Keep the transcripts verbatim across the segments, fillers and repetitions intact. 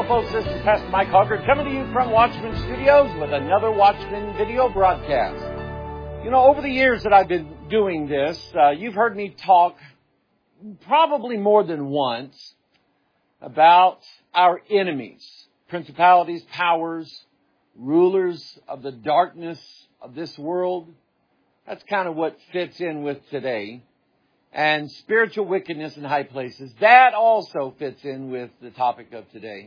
Hello, folks. This is Pastor Mike Hoggard coming to you from Watchman Studios with another Watchman video broadcast. You know, over the years that I've been doing this, uh, you've heard me talk probably more than once about our enemies, principalities, powers, rulers of the darkness of this world. That's kind of what fits in with today. And spiritual wickedness in high places. That also fits in with the topic of today.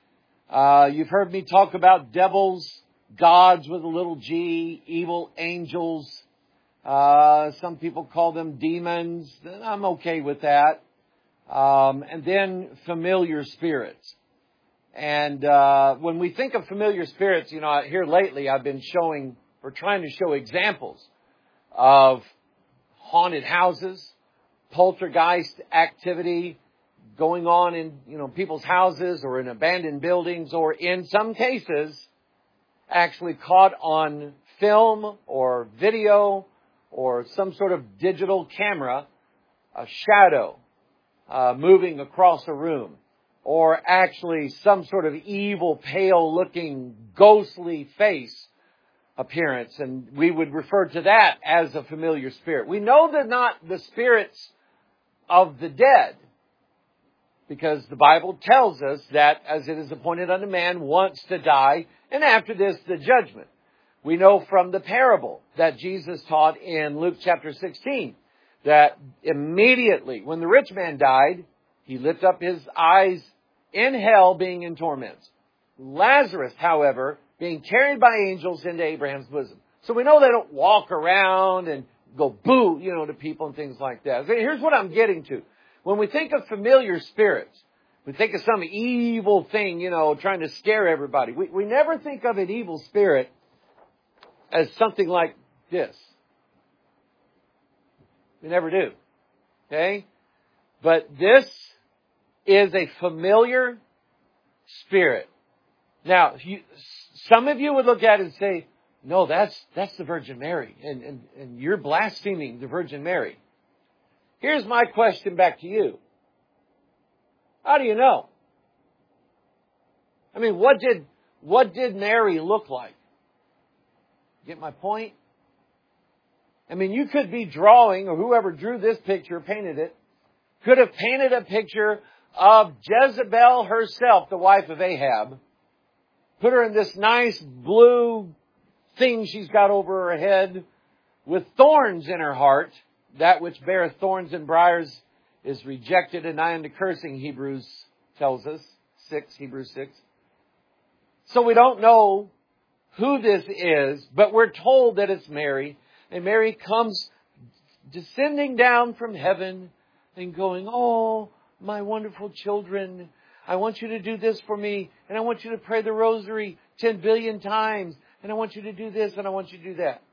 Uh, you've heard me talk about devils, gods with a little g, evil angels. Uh, some people call them demons. I'm okay with that. Um, and then familiar spirits. And uh, when we think of familiar spirits, you know, here lately I've been showing, or trying to show examples of haunted houses, poltergeist activity going on in, you know, people's houses or in abandoned buildings, or in some cases actually caught on film or video or some sort of digital camera, a shadow uh, moving across a room, or actually some sort of evil, pale looking, ghostly face appearance. And we would refer to that as a familiar spirit. We know they're not the spirits of the dead, because the Bible tells us that as it is appointed unto man once to die, and after this the judgment. We know from the parable that Jesus taught in Luke chapter sixteen that immediately when the rich man died, he lifted up his eyes in hell, being in torments. Lazarus, however, being carried by angels into Abraham's bosom. So we know they don't walk around and go boo, you know, to people and things like that. So here's what I'm getting to. When we think of familiar spirits, we think of some evil thing, you know, trying to scare everybody. We, we never think of an evil spirit as something like this. We never do. Okay? But this is a familiar spirit. Now, you, some of you would look at it and say, no, that's that's the Virgin Mary, and, and, and you're blaspheming the Virgin Mary. Here's my question back to you. How do you know? I mean, what did what did Mary look like? Get my point? I mean, you could be drawing, or whoever drew this picture, painted it, could have painted a picture of Jezebel herself, the wife of Ahab, put her in this nice blue thing she's got over her head with thorns in her heart. That which beareth thorns and briars is rejected and nigh unto cursing, Hebrews tells us. six, Hebrews six. So we don't know who this is, but we're told that it's Mary. And Mary comes descending down from heaven and going, oh, my wonderful children, I want you to do this for me, and I want you to pray the rosary ten billion times, and I want you to do this, and I want you to do that.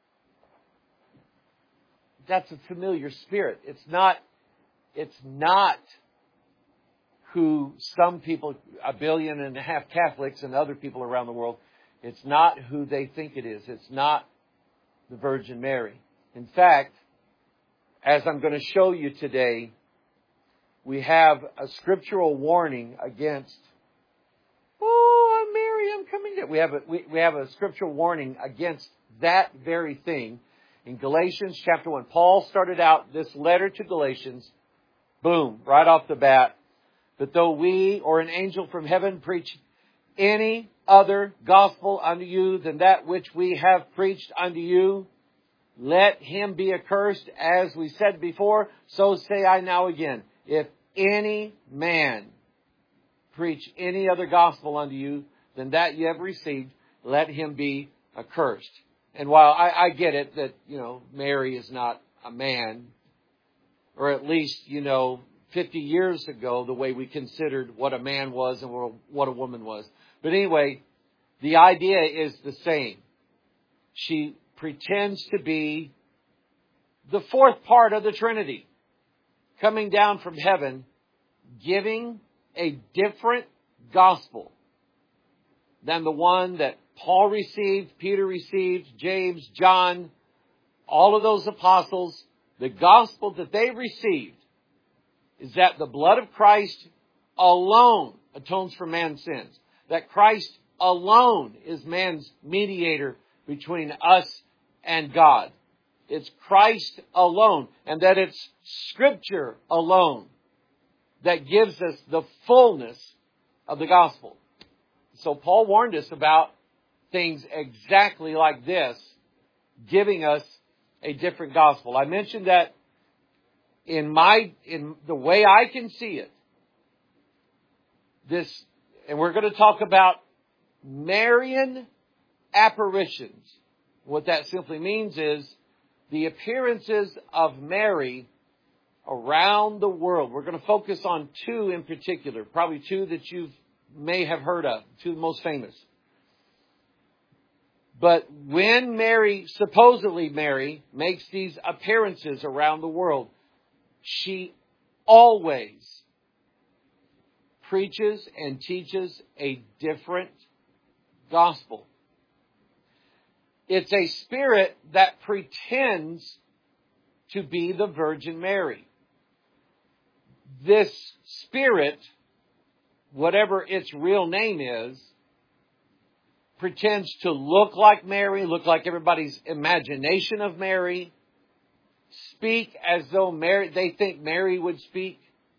That's a familiar spirit. It's not, it's not who some people, a billion and a half Catholics and other people around the world, it's not who they think it is. It's not the Virgin Mary. In fact, as I'm going to show you today, we have a scriptural warning against, oh, I'm Mary, I'm coming to. We have a, we, we have a scriptural warning against that very thing. In Galatians chapter one, Paul started out this letter to Galatians, boom, right off the bat. But though we or an angel from heaven preach any other gospel unto you than that which we have preached unto you, let him be accursed. As we said before, so say I now again. If any man preach any other gospel unto you than that you have received, let him be accursed. And while I, I get it that, you know, Mary is not a man, or at least, you know, fifty years ago, the way we considered what a man was and what a woman was. But anyway, the idea is the same. She pretends to be the fourth part of the Trinity, coming down from heaven, giving a different gospel than the one that Paul received, Peter received, James, John, all of those apostles. The gospel that they received is that the blood of Christ alone atones for man's sins. That Christ alone is man's mediator between us and God. It's Christ alone. And that it's Scripture alone that gives us the fullness of the gospel. So Paul warned us about things exactly like this, giving us a different gospel. I mentioned that in my, in the way I can see it, this, and we're going to talk about Marian apparitions. What that simply means is the appearances of Mary around the world. We're going to focus on two in particular, probably two that you may have heard of, two of the most famous. But when Mary, supposedly Mary, makes these appearances around the world, she always preaches and teaches a different gospel. It's a spirit that pretends to be the Virgin Mary. This spirit, whatever its real name is, pretends to look like Mary, look like everybody's imagination of Mary, speak as though Mary, they think Mary would speak,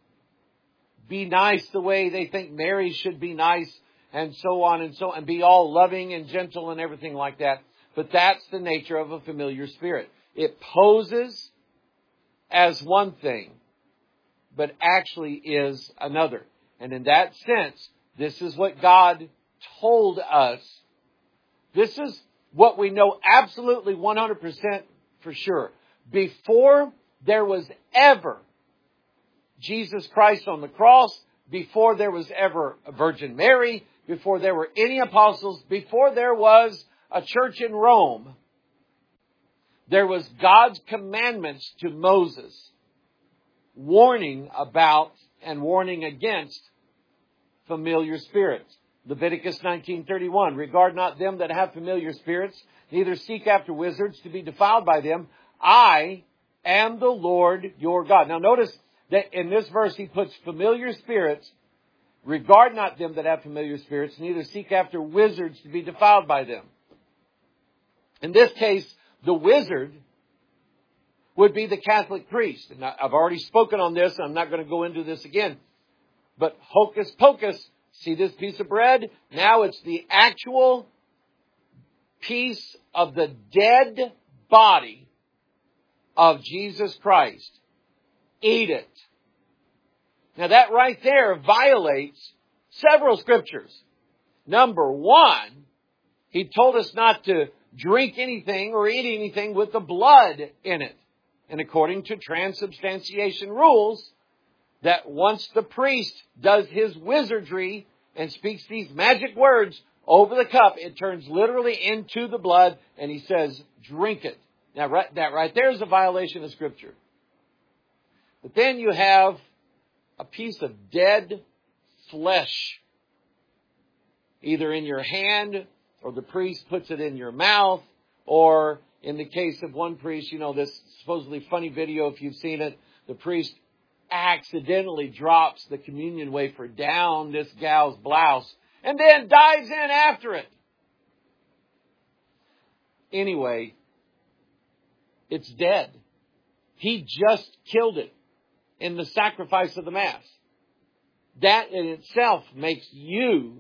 be nice the way they think Mary should be nice, and so on and so on, and be all loving and gentle and everything like that. But that's the nature of a familiar spirit. It poses as one thing, but actually is another. And in that sense, this is what God told us. This is what we know absolutely one hundred percent for sure. Before there was ever Jesus Christ on the cross, before there was ever a Virgin Mary, before there were any apostles, before there was a church in Rome, there was God's commandments to Moses, warning about and warning against familiar spirits. Leviticus nineteen thirty-one, regard not them that have familiar spirits, neither seek after wizards to be defiled by them. I am the Lord your God. Now notice that in this verse he puts familiar spirits, regard not them that have familiar spirits, neither seek after wizards to be defiled by them. In this case, the wizard would be the Catholic priest. And I've already spoken on this, and I'm not going to go into this again. But hocus pocus, see this piece of bread? Now it's the actual piece of the dead body of Jesus Christ. Eat it. Now that right there violates several scriptures. Number one, he told us not to drink anything or eat anything with the blood in it. And according to transubstantiation rules, that once the priest does his wizardry and speaks these magic words over the cup, it turns literally into the blood, and he says, drink it. Now right, that right there is a violation of Scripture. But then you have a piece of dead flesh, either in your hand, or the priest puts it in your mouth, or in the case of one priest, you know, this supposedly funny video, if you've seen it, the priest accidentally drops the communion wafer down this gal's blouse and then dives in after it. Anyway, it's dead. He just killed it in the sacrifice of the Mass. That in itself makes you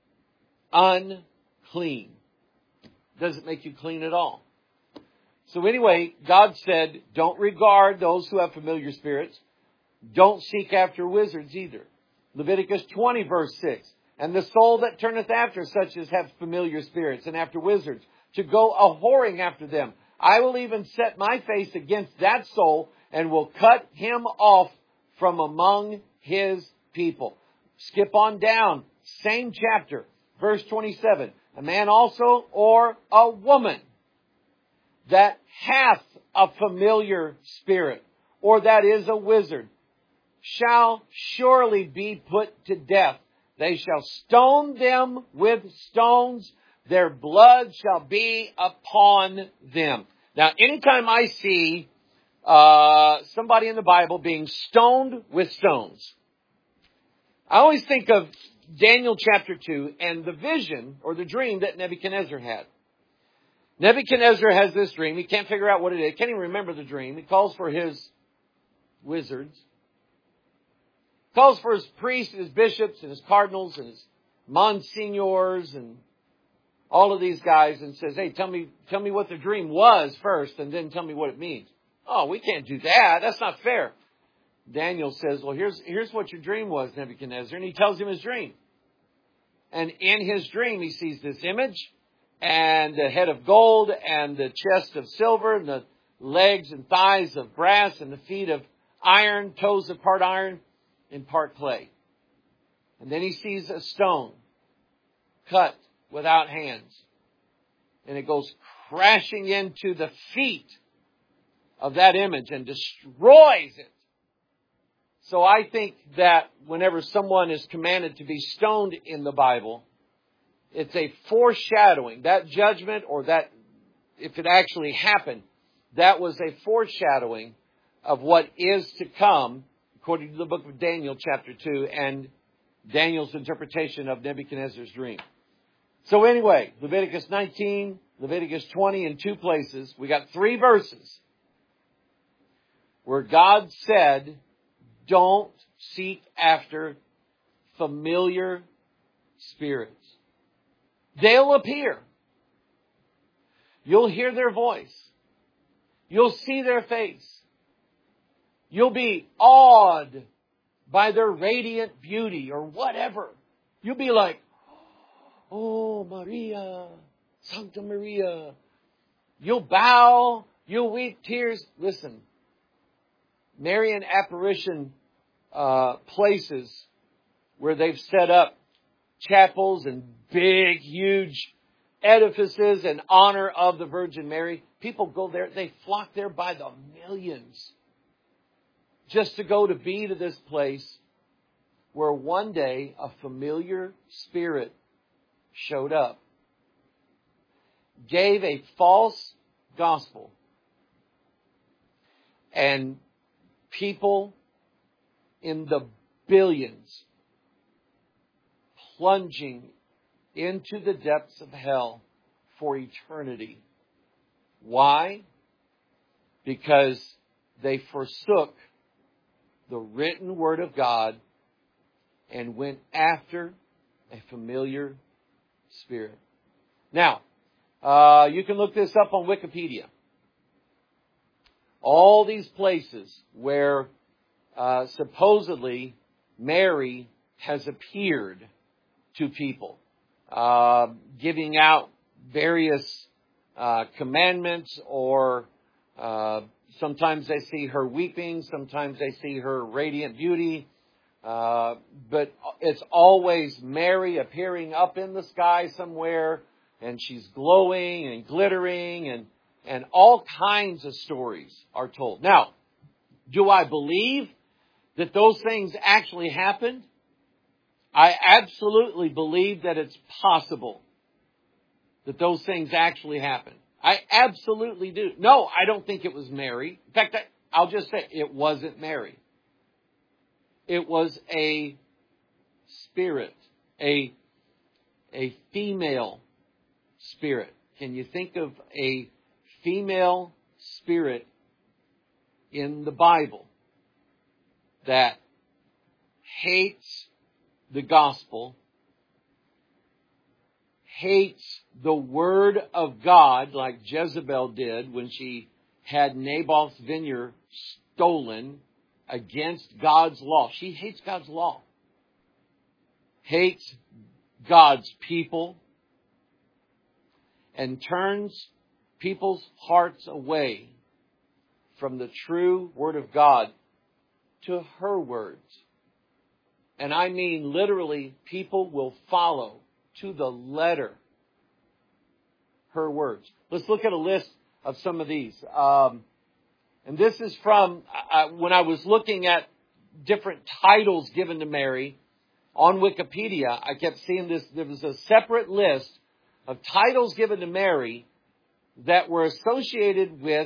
unclean. Doesn't make you clean at all. So anyway, God said, don't regard those who have familiar spirits. Don't seek after wizards either. Leviticus twenty verse six. And the soul that turneth after such as have familiar spirits and after wizards, to go a whoring after them, I will even set my face against that soul and will cut him off from among his people. Skip on down. Same chapter. Verse twenty-seven. A man also or a woman that hath a familiar spirit, or that is a wizard, shall surely be put to death. They shall stone them with stones. Their blood shall be upon them. Now, anytime I see uh, somebody in the Bible being stoned with stones, I always think of Daniel chapter two and the vision or the dream that Nebuchadnezzar had. Nebuchadnezzar has this dream. He can't figure out what it is. He can't even remember the dream. He calls for his wizards. Calls for his priests and his bishops and his cardinals and his monsignors and all of these guys and says, hey, tell me, tell me what the dream was first and then tell me what it means. Oh, we can't do that. That's not fair. Daniel says, well, here's, here's what your dream was, Nebuchadnezzar. And he tells him his dream. And in his dream, he sees this image and the head of gold and the chest of silver and the legs and thighs of brass and the feet of iron, toes of part iron and part clay. And then he sees a stone cut without hands. And it goes crashing into the feet of that image and destroys it. So I think that whenever someone is commanded to be stoned in the Bible, it's a foreshadowing. That judgment or that, if it actually happened, that was a foreshadowing of what is to come, according to the book of Daniel chapter two and Daniel's interpretation of Nebuchadnezzar's dream. So anyway, Leviticus nineteen, Leviticus twenty in two places. We got three verses where God said, don't seek after familiar spirits. They'll appear. You'll hear their voice. You'll see their face. You'll be awed by their radiant beauty or whatever. You'll be like, oh, Maria, Santa Maria. You'll bow. You'll weep tears. Listen. Marian apparition uh, places where they've set up chapels and big, huge edifices in honor of the Virgin Mary. People go there. They flock there by the millions just to go to be to this place where one day a familiar spirit showed up, gave a false gospel, and people in the billions plunging into the depths of hell for eternity. Why? Because they forsook the written word of God and went after a familiar spirit. Now, uh, you can look this up on Wikipedia. All these places where uh, supposedly Mary has appeared to people, uh, giving out various uh, commandments, or uh, sometimes they see her weeping, sometimes they see her radiant beauty, uh, but it's always Mary appearing up in the sky somewhere, and she's glowing and glittering, and And all kinds of stories are told. Now, do I believe that those things actually happened? I absolutely believe that it's possible that those things actually happened. I absolutely do. No, I don't think it was Mary. In fact, I'll just say it wasn't Mary. It was a spirit, a, a female spirit. Can you think of a female spirit in the Bible that hates the gospel, hates the word of God like Jezebel did when she had Naboth's vineyard stolen against God's law? She hates God's law, hates God's people, and turns people's hearts away from the true Word of God to her words. And I mean literally, people will follow to the letter her words. Let's look at a list of some of these. Um, and this is from, uh, when I was looking at different titles given to Mary on Wikipedia, I kept seeing this. There was a separate list of titles given to Mary that were associated with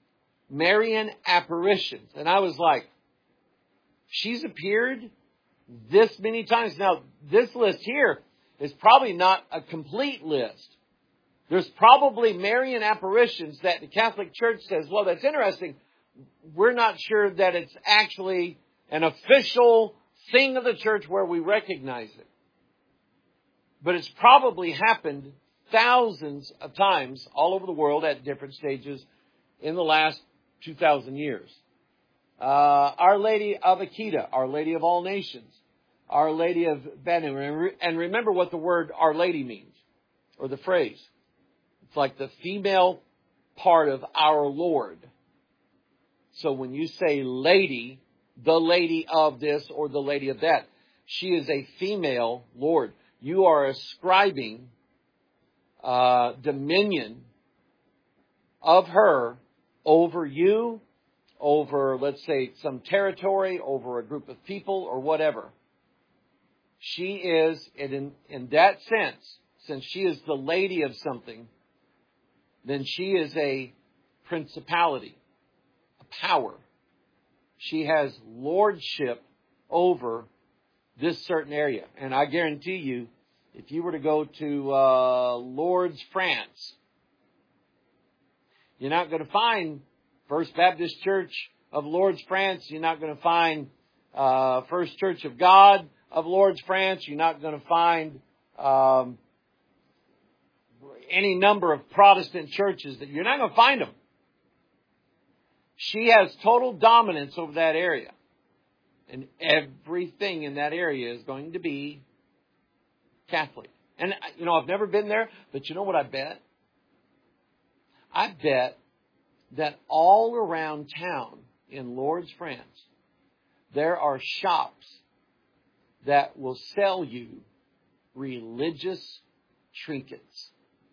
Marian apparitions. And I was like, she's appeared this many times. Now, this list here is probably not a complete list. There's probably Marian apparitions that the Catholic Church says, well, that's interesting. We're not sure that it's actually an official thing of the church where we recognize it. But it's probably happened thousands of times all over the world at different stages in the last two thousand years. Uh, Our Lady of Akita, Our Lady of All Nations, Our Lady of Banu. And remember what the word Our Lady means, or the phrase. It's like the female part of our Lord. So when you say lady, the lady of this or the lady of that, she is a female Lord. You are ascribing uh, dominion of her over you, over, let's say, some territory, over a group of people, or whatever. She is, in, in that sense, since she is the lady of something, then she is a principality, a power. She has lordship over this certain area. And I guarantee you, if you were to go to uh, Lourdes, France, you're not going to find First Baptist Church of Lourdes, France. You're not going to find uh, First Church of God of Lourdes, France. You're not going to find um, any number of Protestant churches. That you're not going to find them. She has total dominance over that area. And everything in that area is going to be Catholic. And, you know, I've never been there, but you know what I bet? I bet that all around town in Lourdes, France, there are shops that will sell you religious trinkets.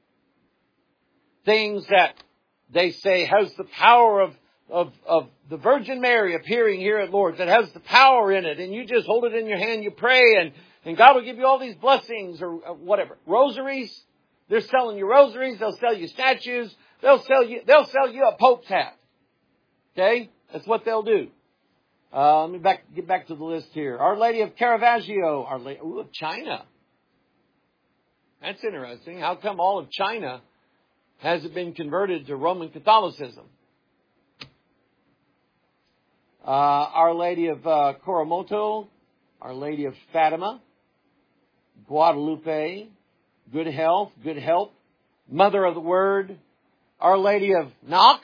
Things that they say has the power of, of, of the Virgin Mary appearing here at Lourdes. That has the power in it. And you just hold it in your hand, you pray, and, and God will give you all these blessings or whatever. Rosaries. They're selling you rosaries. They'll sell you statues. They'll sell you, they'll sell you a Pope's hat. Okay? That's what they'll do. Uh, let me back, get back to the list here. Our Lady of Caravaggio. Our Lady, ooh, of China. That's interesting. How come all of China hasn't been converted to Roman Catholicism? Uh, Our Lady of uh, Coromoto. Our Lady of Fatima. Guadalupe. Good Health. Good Help. Mother of the Word. Our Lady of Knock.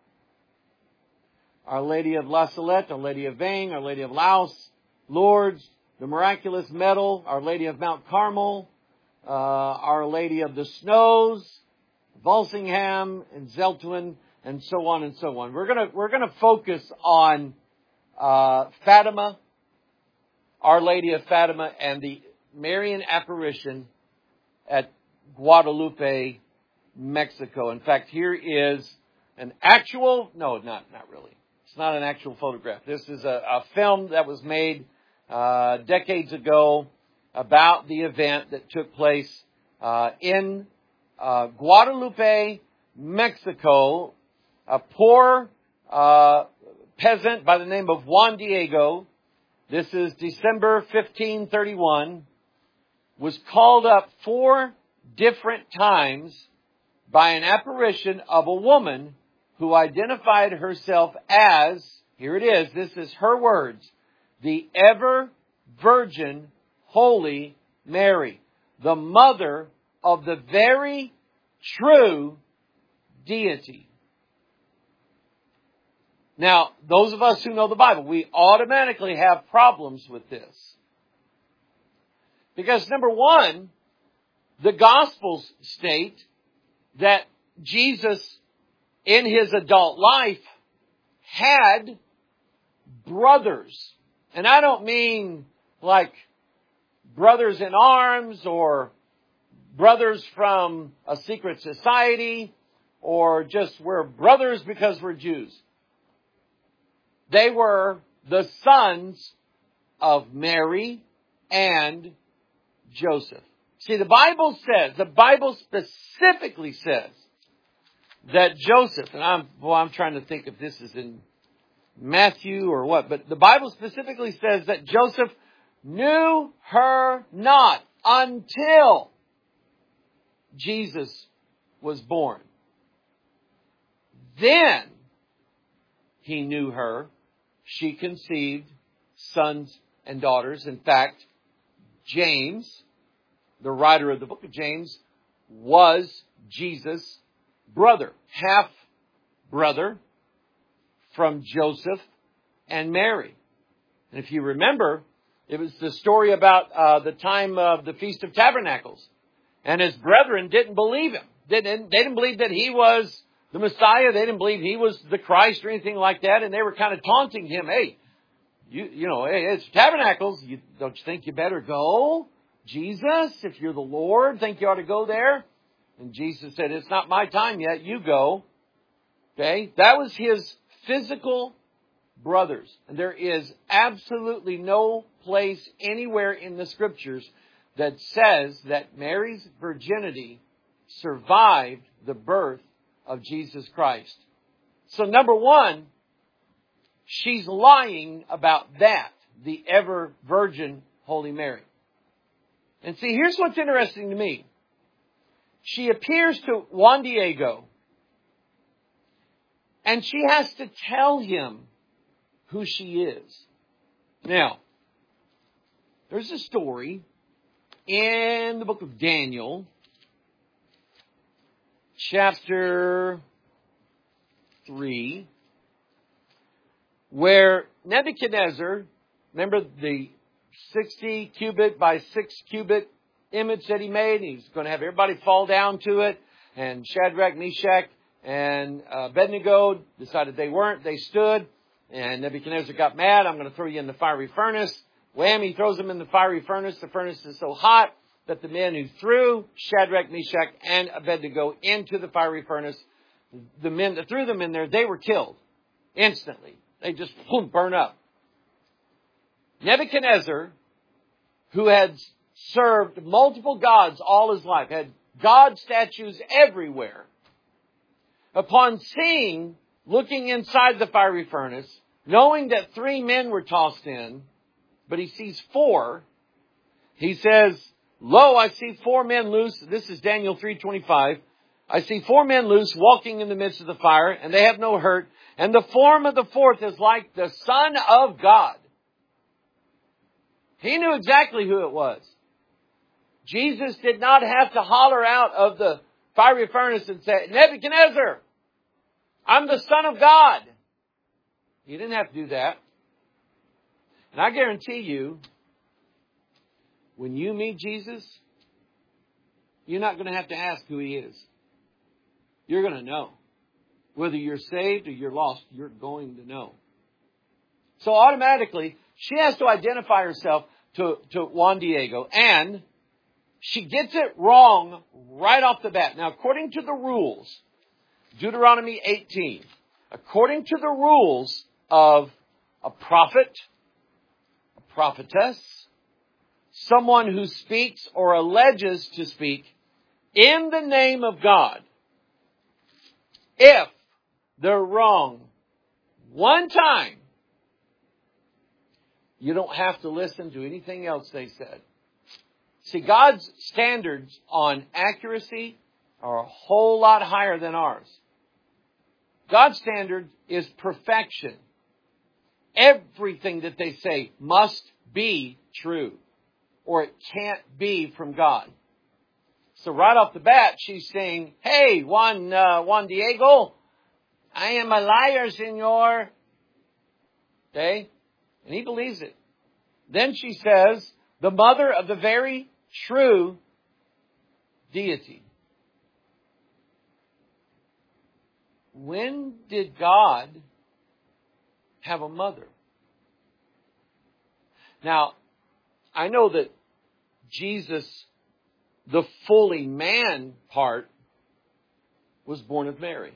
Our Lady of La Salette. Our Lady of Vang. Our Lady of Laos. Lourdes. The Miraculous Medal. Our Lady of Mount Carmel. Uh, Our Lady of the Snows. Walsingham and Zeltwin, and so on and so on. We're gonna we're gonna focus on uh, Fatima, Our Lady of Fatima, and the Marian apparition at Guadalupe, Mexico. In fact, here is an actual no, not not really. It's not an actual photograph. This is a, a film that was made uh, decades ago about the event that took place uh, in Uh, Guadalupe, Mexico. A poor uh, peasant by the name of Juan Diego, this is December fifteen thirty-one, was called up four different times by an apparition of a woman who identified herself as, here it is, this is her words, the ever Virgin Holy Mary, the mother of the very true deity. Now, those of us who know the Bible, we automatically have problems with this. Because number one, the Gospels state that Jesus, in his adult life, had brothers. And I don't mean like brothers in arms or brothers from a secret society, or just we're brothers because we're Jews. They were the sons of Mary and Joseph. See, the Bible says, the Bible specifically says that Joseph, and I'm, well, I'm trying to think if this is in Matthew or what, but the Bible specifically says that Joseph knew her not until Jesus was born. Then he knew her. She conceived sons and daughters. In fact, James, the writer of the book of James, was Jesus' brother, half brother from Joseph and Mary. And if you remember, it was the story about uh, the time of the Feast of Tabernacles. And his brethren didn't believe him. They didn't, they didn't believe that he was the Messiah. They didn't believe he was the Christ or anything like that. And they were kind of taunting him. Hey, you, you know, hey, it's Tabernacles. You, don't you think you better go? Jesus, if you're the Lord, think you ought to go there? And Jesus said, it's not my time yet. You go. Okay. That was his physical brothers. And there is absolutely no place anywhere in the Scriptures that says that Mary's virginity survived the birth of Jesus Christ. So number one, she's lying about that, the ever virgin Holy Mary. And see, here's what's interesting to me. She appears to Juan Diego, and she has to tell him who she is. Now, there's a story in the book of Daniel, chapter three, where Nebuchadnezzar, remember the sixty cubit by six cubit image that he made? He's going to have everybody fall down to it. And Shadrach, Meshach, and Abednego decided they weren't. They stood. And Nebuchadnezzar got mad. I'm going to throw you in the fiery furnace. Wham, he throws them in the fiery furnace. The furnace is so hot that the men who threw Shadrach, Meshach, and Abednego into the fiery furnace, the men that threw them in there, they were killed instantly. They just boom, burn up. Nebuchadnezzar, who had served multiple gods all his life, had God statues everywhere, upon seeing, looking inside the fiery furnace, knowing that three men were tossed in, but he sees four, he says, lo, I see four men loose. This is Daniel three twenty-five. I see four men loose walking in the midst of the fire, and they have no hurt. And the form of the fourth is like the Son of God. He knew exactly who it was. Jesus did not have to holler out of the fiery furnace and say, Nebuchadnezzar, I'm the Son of God. He didn't have to do that. And I guarantee you, when you meet Jesus, you're not going to have to ask who He is. You're going to know. Whether you're saved or you're lost, you're going to know. So automatically, she has to identify herself to, to Juan Diego. And she gets it wrong right off the bat. Now, according to the rules, Deuteronomy eighteen, according to the rules of a prophet, a prophetess, someone who speaks or alleges to speak in the name of God, if they're wrong one time, you don't have to listen to anything else they said. See, God's standards on accuracy are a whole lot higher than ours. God's standard is perfection. Everything that they say must be true, or it can't be from God. So right off the bat, she's saying, hey, Juan, uh, Juan Diego, I am a liar, senor. Okay? And he believes it. Then she says, the mother of the very true deity. When did God have a mother? Now, I know that Jesus, the fully man part, was born of Mary.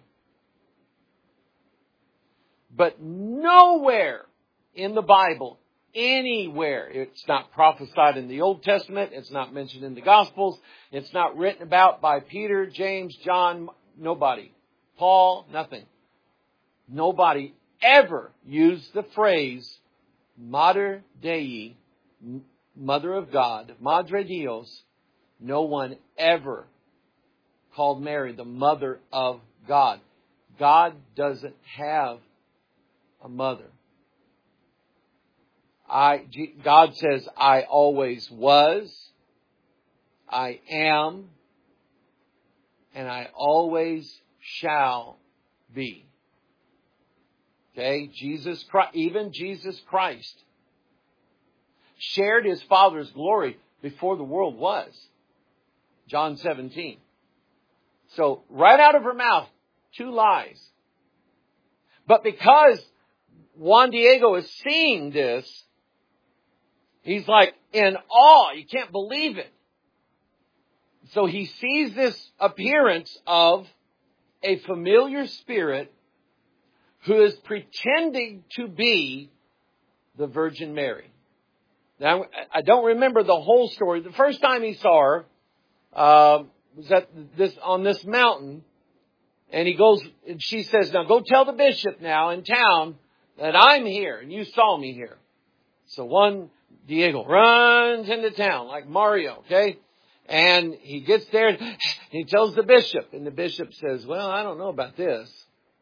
But nowhere in the Bible, anywhere, it's not prophesied in the Old Testament, it's not mentioned in the Gospels, it's not written about by Peter, James, John, nobody. Paul, nothing. Nobody ever used the phrase Mater Dei Mother of God, Madre Dios, no one ever called Mary the Mother of God. God doesn't have a mother. I, God says, I always was, I am, and I always shall be. Okay? Jesus Christ, even Jesus Christ shared His Father's glory before the world was. John seventeen. So, right out of her mouth, two lies. But because Juan Diego is seeing this, he's like in awe. You can't believe it. So he sees this appearance of a familiar spirit who is pretending to be the Virgin Mary. Now, I don't remember the whole story. The first time he saw her uh, was at this on this mountain, and he goes, and she says, "Now go tell the bishop now in town that I'm here and you saw me here." So Juan Diego runs into town like Mario, okay? And he gets there and he tells the bishop, and the bishop says, "Well, I don't know about this."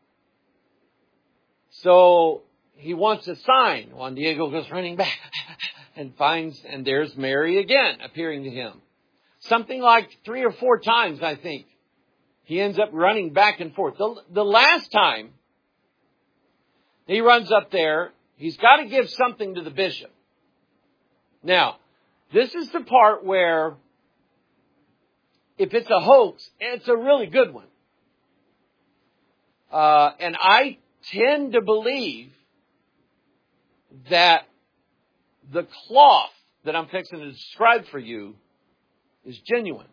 So he wants a sign. Juan Diego goes running back and finds, and there's Mary again appearing to him. Something like three or four times, I think. He ends up running back and forth. The, the last time he runs up there, he's got to give something to the bishop. Now, this is the part where if it's a hoax, it's a really good one. Uh, and I tend to believe that the cloth that I'm fixing to describe for you is genuine.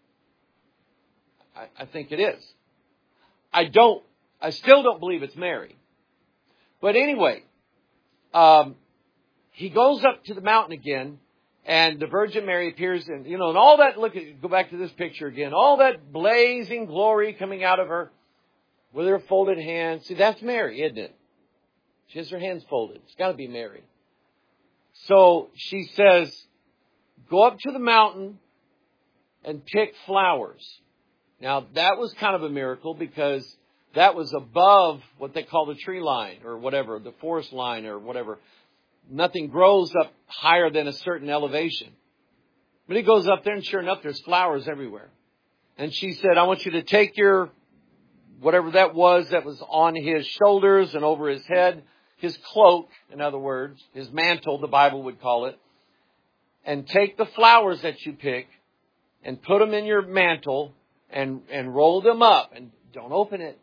I, I think it is. I don't, I still don't believe it's Mary. But anyway, um, he goes up to the mountain again, and the Virgin Mary appears, and you know, and all that. Look at, go back to this picture again. All that blazing glory coming out of her with her folded hands. See, that's Mary, isn't it? She has her hands folded. It's got to be Mary. So she says, "Go up to the mountain and pick flowers." Now, that was kind of a miracle because that was above what they call the tree line or whatever, the forest line or whatever. Nothing grows up higher than a certain elevation. But he goes up there, and sure enough, there's flowers everywhere. And she said, "I want you to take your, whatever that was that was on his shoulders and over his head, his cloak, in other words, his mantle, the Bible would call it, and take the flowers that you pick and put them in your mantle and, and roll them up, and don't open it.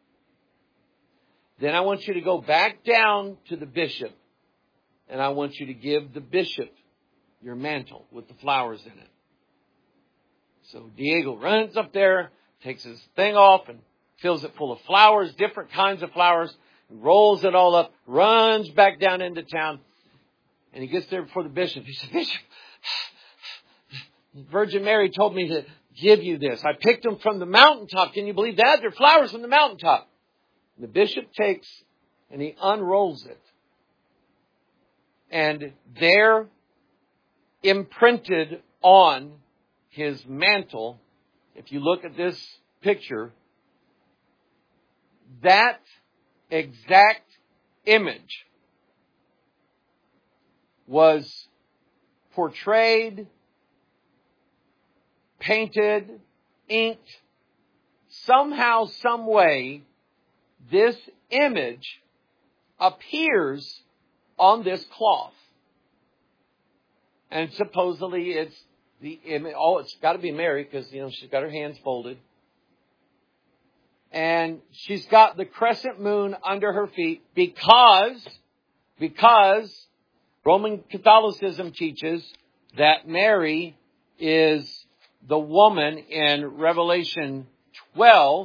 Then I want you to go back down to the bishop, and I want you to give the bishop your mantle with the flowers in it." So Diego runs up there, takes his thing off and fills it full of flowers, different kinds of flowers, rolls it all up, runs back down into town, and he gets there before the bishop. He said, "Bishop, Virgin Mary told me to give you this. I picked them from the mountaintop. Can you believe that? They're flowers from the mountaintop." And the bishop takes and he unrolls it. And there, imprinted on his mantle, if you look at this picture, that exact image was portrayed, painted, inked. Somehow, some way, this image appears on this cloth. And supposedly it's the image. Oh, it's got to be Mary because, you know, she's got her hands folded. And she's got the crescent moon under her feet because, because Roman Catholicism teaches that Mary is the woman in Revelation twelve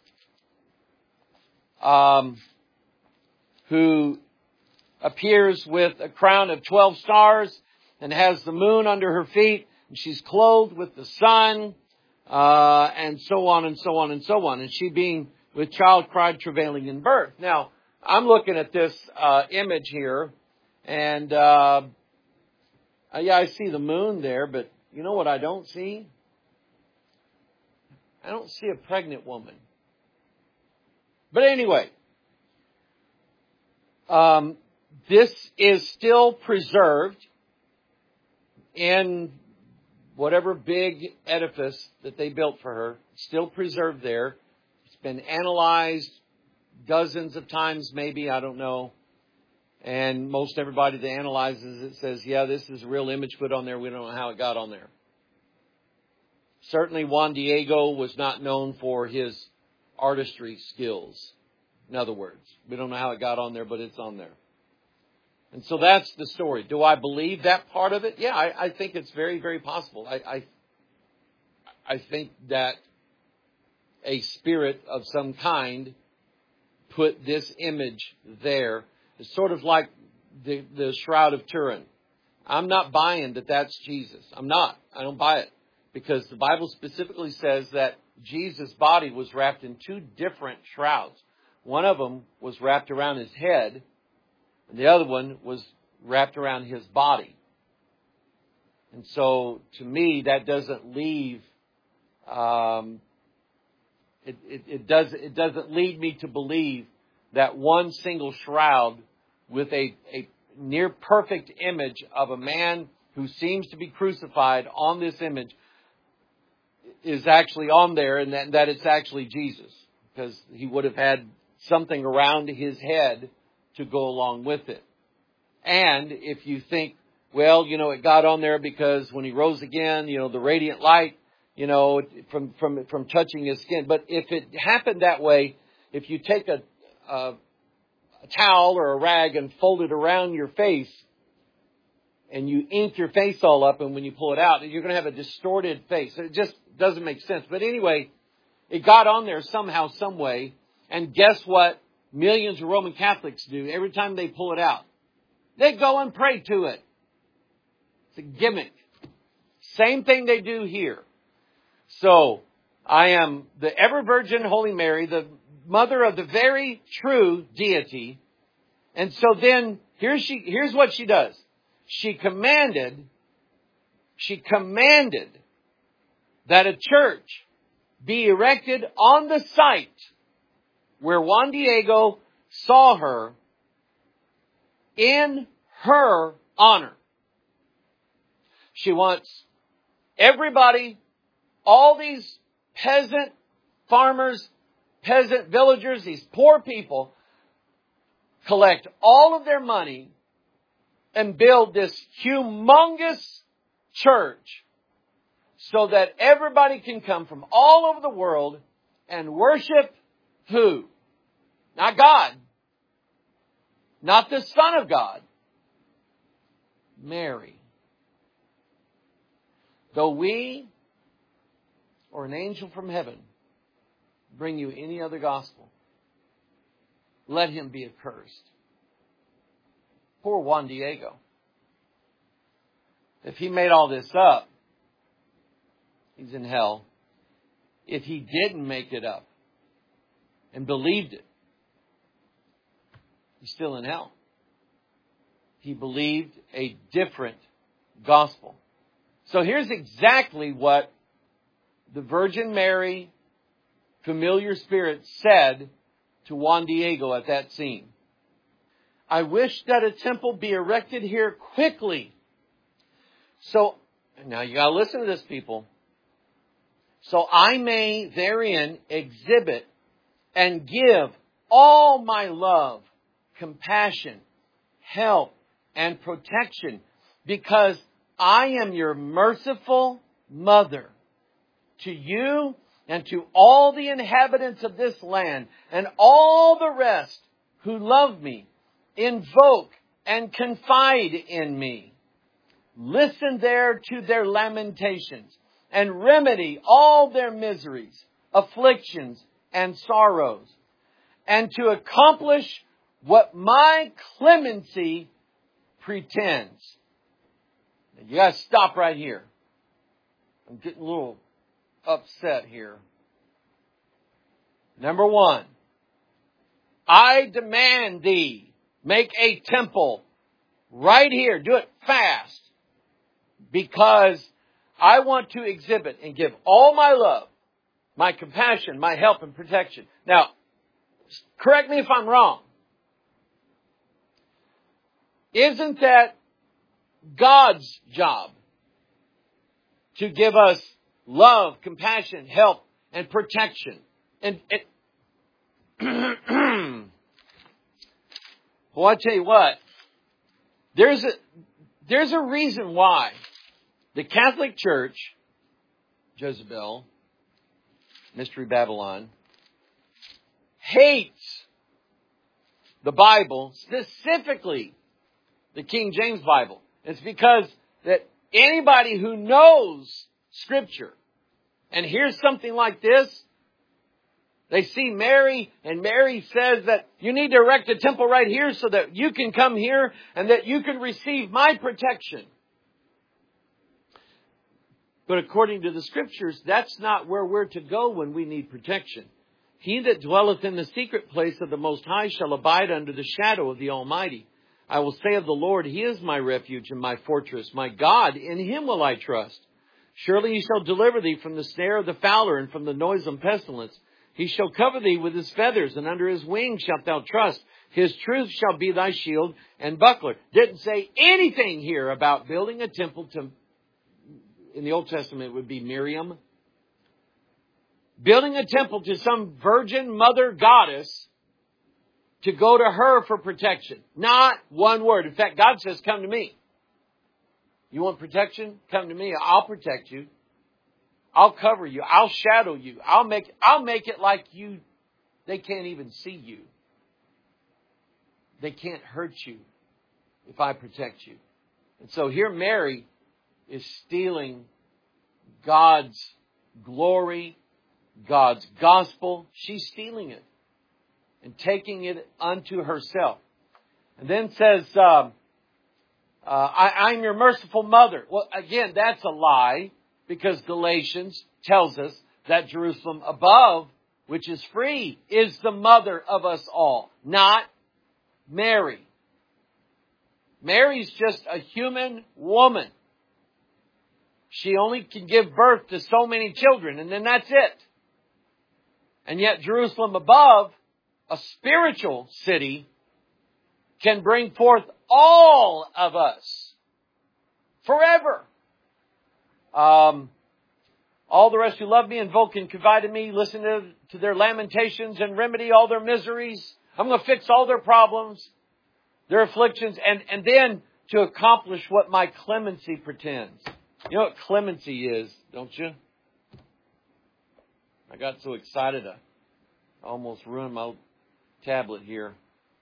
um, who appears with a crown of twelve stars and has the moon under her feet. And she's clothed with the sun. Uh, and so on and so on and so on. And she being with child cried travailing in birth. Now, I'm looking at this uh, image here, and uh, Uh, yeah, I see the moon there, but you know what I don't see? I don't see a pregnant woman. But anyway, um, this is still preserved in whatever big edifice that they built for her. Still preserved there. It's been analyzed dozens of times, maybe, I don't know. And most everybody that analyzes it says, yeah, this is a real image put on there. We don't know how it got on there. Certainly Juan Diego was not known for his artistry skills. In other words, we don't know how it got on there, but it's on there. And so that's the story. Do I believe that part of it? Yeah, I, I think it's very, very possible. I, I, I think that a spirit of some kind put this image there. It's sort of like the, the Shroud of Turin. I'm not buying that that's Jesus. I'm not. I don't buy it. Because the Bible specifically says that Jesus' body was wrapped in two different shrouds. One of them was wrapped around his head, and the other one was wrapped around his body. And so, to me, that doesn't leave, um, it, it, it, does, it doesn't lead me to believe that one single shroud with a, a near perfect image of a man who seems to be crucified on this image is actually on there, and that, that it's actually Jesus, because he would have had something around his head to go along with it. And if you think, well, you know, it got on there because when he rose again, you know, the radiant light, you know, from from from touching his skin. But if it happened that way, if you take a, a, a towel or a rag and fold it around your face, and you ink your face all up, and when you pull it out, you're going to have a distorted face. It just doesn't make sense. But anyway, it got on there somehow, some way. And guess what millions of Roman Catholics do every time they pull it out? They go and pray to it. It's a gimmick. Same thing they do here. So, I am the ever Virgin Holy Mary, the mother of the very true deity. And so then, here's she, here's what she does. She commanded, she commanded that a church be erected on the site where Juan Diego saw her in her honor. She wants everybody, all these peasant farmers, peasant villagers, these poor people, collect all of their money and build this humongous church so that everybody can come from all over the world and worship who? Not God. Not the Son of God. Mary. Though we or an angel from heaven bring you any other gospel, let him be accursed. Poor Juan Diego. If he made all this up, he's in hell. If he didn't make it up and believed it, he's still in hell. He believed a different gospel. So here's exactly what the Virgin Mary familiar spirit said to Juan Diego at that scene. I wish that a temple be erected here quickly. So, now you gotta listen to this, people. So I may therein exhibit and give all my love, compassion, help, and protection, because I am your merciful mother to you and to all the inhabitants of this land and all the rest who love me, invoke and confide in me. Listen there to their lamentations and remedy all their miseries, afflictions, and sorrows, and to accomplish what my clemency pretends. Now, you got to stop right here. I'm getting a little upset here. Number one, I demand thee, make a temple right here. Do it fast. because I want to exhibit and give all my love, my compassion, my help and protection. Now, correct me if I'm wrong. Isn't that God's job to give us love, compassion, help, and protection? And it, well, I tell you what, there's a there's a reason why the Catholic Church, Jezebel, Mystery Babylon, hates the Bible, specifically the King James Bible. It's because that anybody who knows Scripture and hears something like this, they see Mary, and Mary says that you need to erect a temple right here so that you can come here and that you can receive my protection. But according to the Scriptures, that's not where we're to go when we need protection. He that dwelleth in the secret place of the Most High shall abide under the shadow of the Almighty. I will say of the Lord, He is my refuge and my fortress, my God, in Him will I trust. Surely He shall deliver thee from the snare of the fowler and from the noisome pestilence. He shall cover thee with His feathers, and under His wings shalt thou trust. His truth shall be thy shield and buckler. Didn't say anything here about building a temple to, in the Old Testament it would be Miriam. Building a temple to some virgin mother goddess to go to her for protection. Not one word. In fact, God says, come to me. You want protection? Come to me. I'll protect you. I'll cover you. I'll shadow you. I'll make, I'll make it like you, they can't even see you. They can't hurt you if I protect you. And so here Mary is stealing God's glory, God's gospel. She's stealing it and taking it unto herself. And then says, um, uh, I, I'm your merciful mother. Well, again, that's a lie, because Galatians tells us that Jerusalem above, which is free, is the mother of us all, not Mary. Mary's just a human woman. She only can give birth to so many children, and then that's it. And yet Jerusalem above, a spiritual city, can bring forth all of us forever. Um, all the rest who love me, invoke and confide in me, listen to, to their lamentations and remedy all their miseries. I'm going to fix all their problems, their afflictions, and, and then to accomplish what my clemency pretends. You know what clemency is, don't you? I got so excited I almost ruined my tablet here.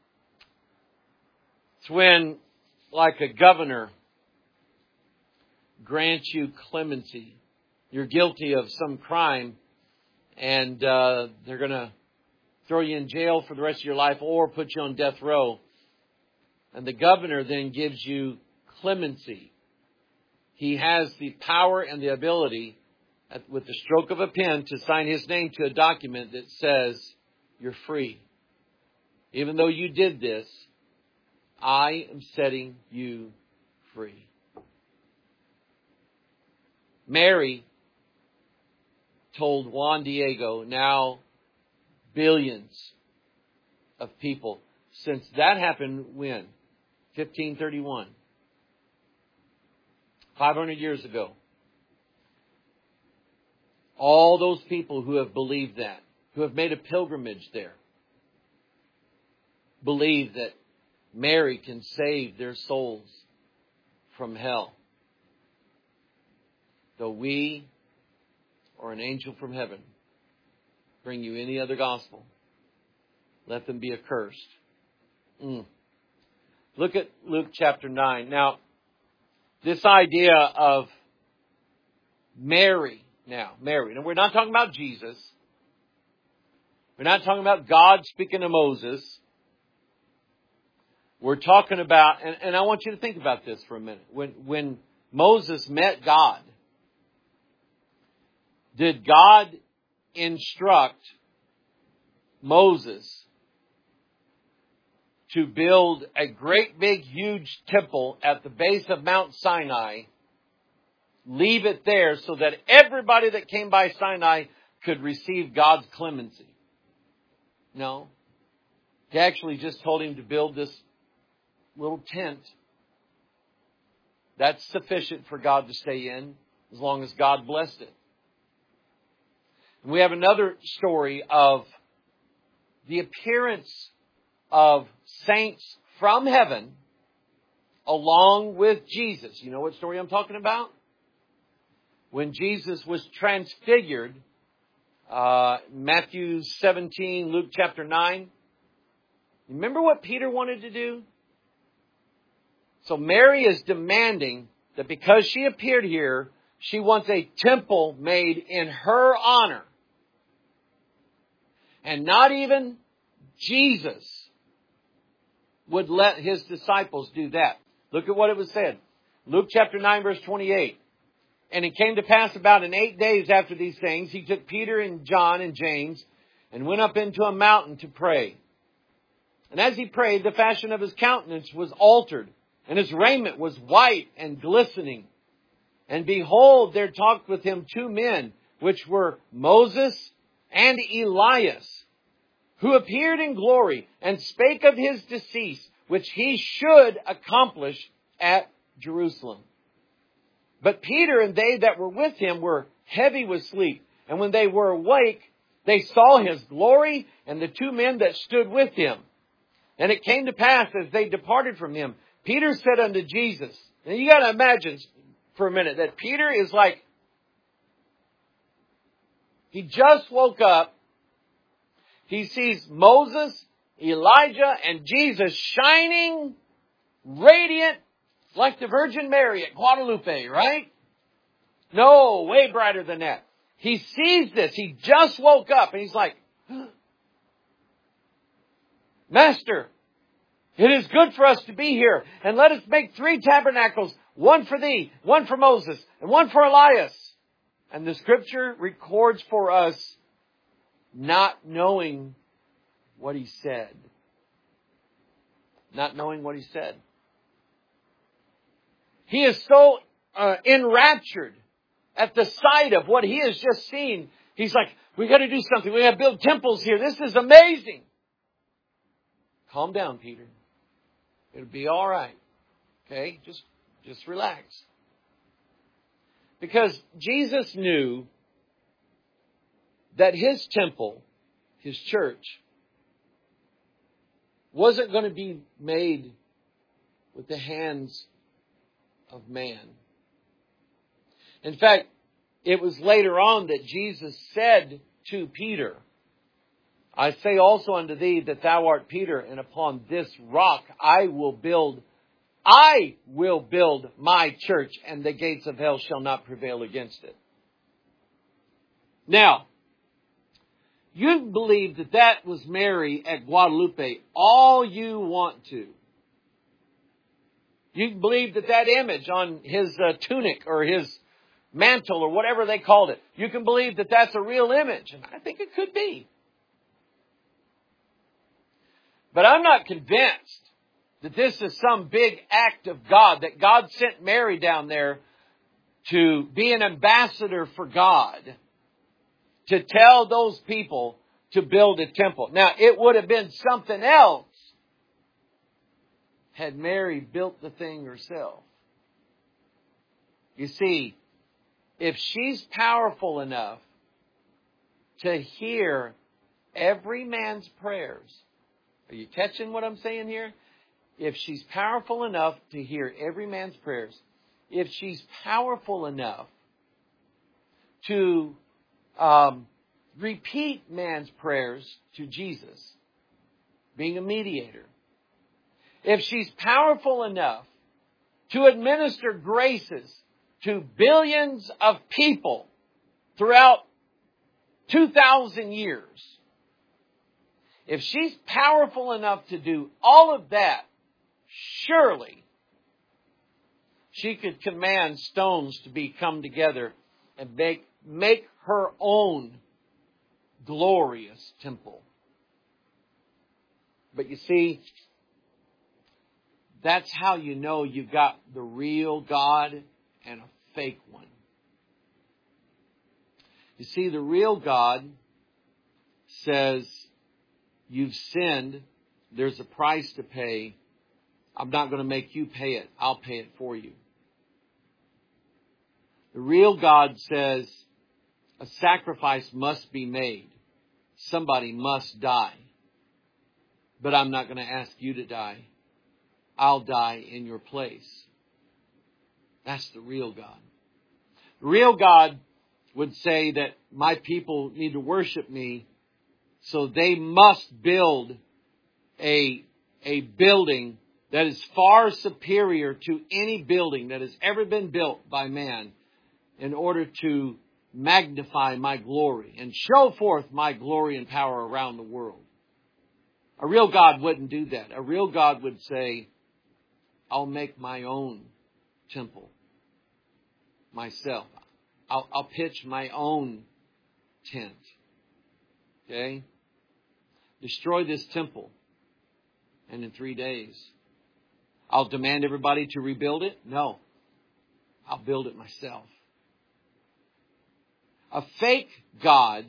It's when, like a governor grants you clemency. You're guilty of some crime, and uh, they're going to throw you in jail for the rest of your life or put you on death row. And the governor then gives you clemency. He has the power and the ability, at, with the stroke of a pen, to sign his name to a document that says, you're free. Even though you did this, I am setting you free. Mary told Juan Diego, now billions of people, since that happened when? fifteen thirty-one. five hundred years ago. All those people who have believed that, who have made a pilgrimage there, believe that Mary can save their souls from hell. Though we or an angel from heaven bring you any other gospel, let them be accursed. Mm. Look at Luke chapter nine. Now, this idea of Mary, now, Mary. Now, we're not talking about Jesus. We're not talking about God speaking to Moses. We're talking about, and, and I want you to think about this for a minute. When, when Moses met God, did God instruct Moses to build a great big huge temple at the base of Mount Sinai leave it there so that everybody that came by Sinai could receive God's clemency. No. He actually just told him to build this little tent. That's sufficient for God to stay in as long as God blessed it. And we have another story of the appearance of saints from heaven along with Jesus. You know what story I'm talking about? When Jesus was transfigured, uh, Matthew seventeen, Luke chapter nine. Remember what Peter wanted to do? So Mary is demanding that because she appeared here, she wants a temple made in her honor. And not even Jesus would let his disciples do that. Look at what it was said. Luke chapter nine, verse twenty-eight. And it came to pass about in eight days after these things, he took Peter and John and James and went up into a mountain to pray. And as he prayed, the fashion of his countenance was altered, and his raiment was white and glistening. And behold, there talked with him two men, which were Moses and Elias, who appeared in glory and spake of his decease, which he should accomplish at Jerusalem. But Peter and they that were with him were heavy with sleep. And when they were awake, they saw his glory and the two men that stood with him. And it came to pass as they departed from him, Peter said unto Jesus, and you got to imagine for a minute that Peter is like, he just woke up. He sees Moses, Elijah, and Jesus shining, radiant, like the Virgin Mary at Guadalupe, right? No, way brighter than that. He sees this. He just woke up and he's like, Master, it is good for us to be here. And let us make three tabernacles, one for thee, one for Moses, and one for Elias. And the scripture records for us not knowing what he said. Not knowing what he said. He is so uh, enraptured at the sight of what he has just seen. He's like, we got to do something. We got to build temples here. This is amazing. Calm down, Peter. It'll be all right. Okay? Just, just relax. Because Jesus knew that his temple, his church, wasn't going to be made with the hands of man. In fact, it was later on that Jesus said to Peter, I say also unto thee that thou art Peter, and upon this rock I will build, I will build my church, and the gates of hell shall not prevail against it. Now, you believe that that was Mary at Guadalupe all you want to. You believe that that image on his uh, tunic or his mantle or whatever they called it, you can believe that that's a real image. And I think it could be. But I'm not convinced that this is some big act of God, that God sent Mary down there to be an ambassador for God, to tell those people to build a temple. Now, it would have been something else had Mary built the thing herself. You see, if she's powerful enough to hear every man's prayers, are you catching what I'm saying here? If she's powerful enough to hear every man's prayers, if she's powerful enough to um, repeat man's prayers to Jesus, being a mediator, if she's powerful enough to administer graces to billions of people throughout two thousand years, if she's powerful enough to do all of that, surely she could command stones to be come together and make, make her own glorious temple. But you see, that's how you know you've got the real God and a fake one. You see, the real God says, you've sinned. There's a price to pay. I'm not going to make you pay it. I'll pay it for you. The real God says, a sacrifice must be made. Somebody must die. But I'm not going to ask you to die. I'll die in your place. That's the real God. The real God would say that my people need to worship me, so they must build a, a building that is far superior to any building that has ever been built by man in order to magnify my glory and show forth my glory and power around the world. A real God wouldn't do that. A real God would say, I'll make my own temple myself. I'll, I'll pitch my own tent. Okay? Destroy this temple. And in three days, I'll demand everybody to rebuild it? No. I'll build it myself. A fake God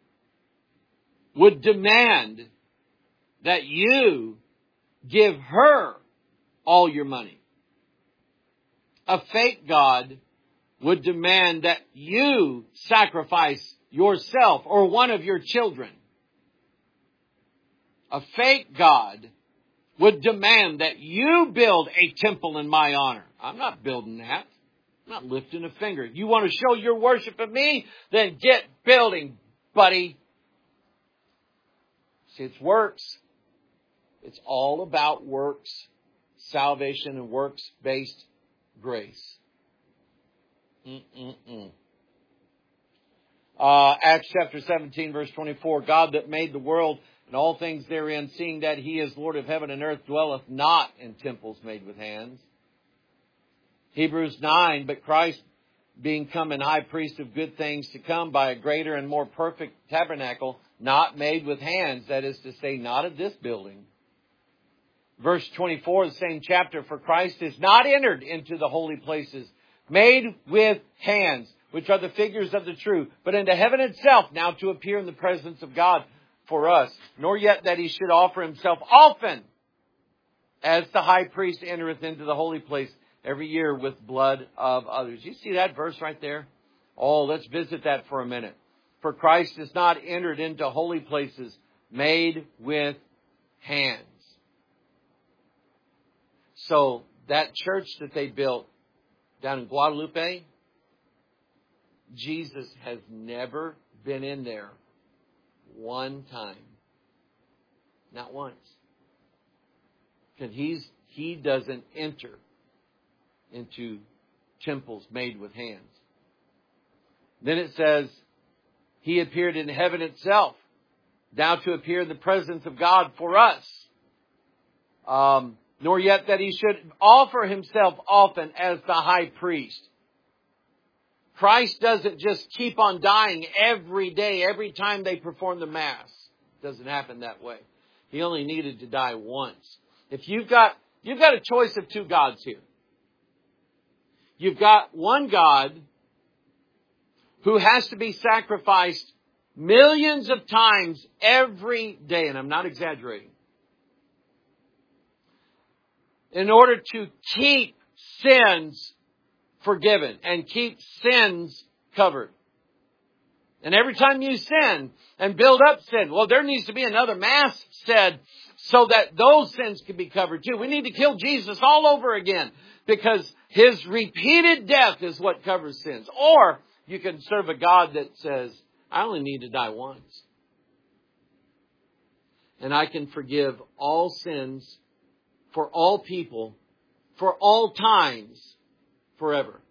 would demand that you give her all your money. A fake God would demand that you sacrifice yourself or one of your children. A fake God would demand that you build a temple in my honor. I'm not building that. I'm not lifting a finger. You want to show your worship of me? Then get building, buddy. See, it's works. It's all about works, salvation and works-based grace. Mm-mm-mm. Uh, Acts chapter seventeen, verse twenty-four. God that made the world and all things therein, seeing that He is Lord of heaven and earth, dwelleth not in temples made with hands. Hebrews nine, but Christ being come an high priest of good things to come by a greater and more perfect tabernacle, not made with hands, that is to say, not of this building. Verse twenty-four, the same chapter, for Christ is not entered into the holy places made with hands, which are the figures of the true, but into heaven itself, now to appear in the presence of God for us, nor yet that He should offer Himself often, as the high priest entereth into the holy place every year with blood of others. You see that verse right there? Oh, let's visit that for a minute. For Christ is not entered into holy places made with hands. So that church that they built down in Guadalupe, Jesus has never been in there one time. Not once. Because he's, he doesn't enter into temples made with hands. Then it says, He appeared in heaven itself, now to appear in the presence of God for us. Um, nor yet that He should offer Himself often as the high priest. Christ doesn't just keep on dying every day, every time they perform the Mass. It doesn't happen that way. He only needed to die once. If you've got, you've got a choice of two gods here. You've got one God who has to be sacrificed millions of times every day, and I'm not exaggerating, in order to keep sins forgiven and keep sins covered. And every time you sin and build up sin, well, there needs to be another Mass said so that those sins can be covered too. We need to kill Jesus all over again because His repeated death is what covers sins. Or you can serve a God that says, I only need to die once. And I can forgive all sins for all people, for all times, forever.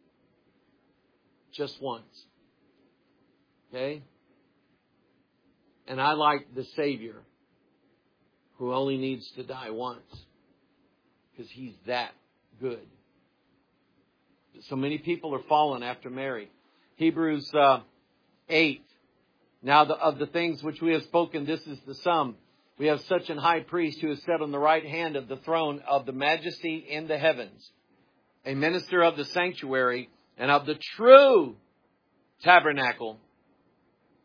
Just once. Okay? And I like the Savior who only needs to die once. Because He's that good. So many people are fallen after Mary. Hebrews uh, eight. Now the, of the things which we have spoken, this is the sum. We have such an high priest who is set on the right hand of the throne of the majesty in the heavens, a minister of the sanctuary and of the true tabernacle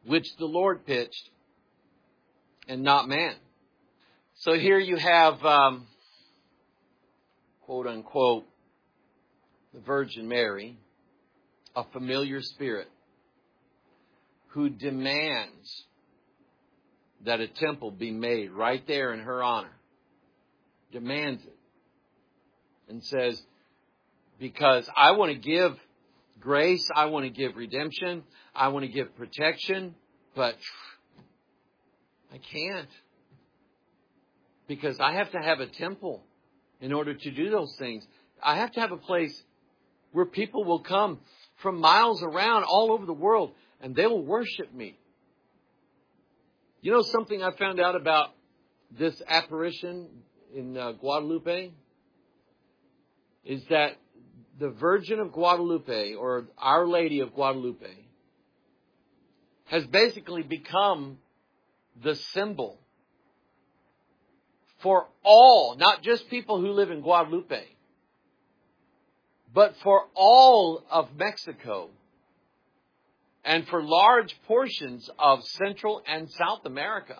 which the Lord pitched, and not man. So here you have, um, quote unquote, the Virgin Mary, a familiar spirit, who demands that a temple be made right there in her honor. Demands it. And says, because I want to give grace, I want to give redemption, I want to give protection, but I can't. Because I have to have a temple in order to do those things. I have to have a place where people will come from miles around all over the world and they will worship me. You know something I found out about this apparition in uh, Guadalupe? Is that the Virgin of Guadalupe, or Our Lady of Guadalupe, has basically become the symbol for all, not just people who live in Guadalupe, but for all of Mexico and for large portions of Central and South America.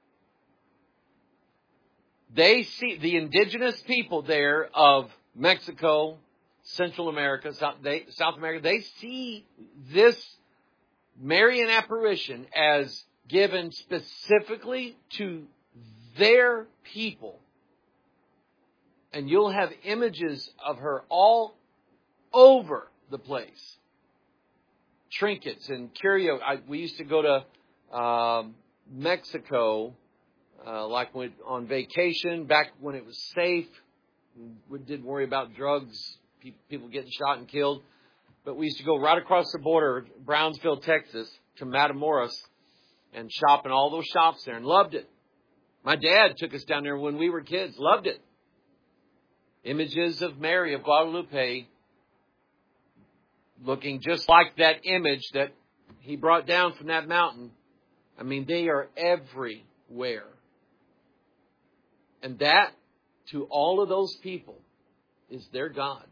They see the indigenous people there of Mexico, Central America, South, they, South America, they see this Marian apparition as given specifically to their people. And you'll have images of her all over the place. Trinkets and curio. I, we used to go to um, Mexico, uh, like when, on vacation, back when it was safe. We didn't worry about drugs, people getting shot and killed. But we used to go right across the border, Brownsville, Texas, to Matamoros and shop in all those shops there and loved it. My dad took us down there when we were kids, loved it. Images of Mary of Guadalupe looking just like that image that he brought down from that mountain. I mean, they are everywhere. And that, to all of those people, is their God.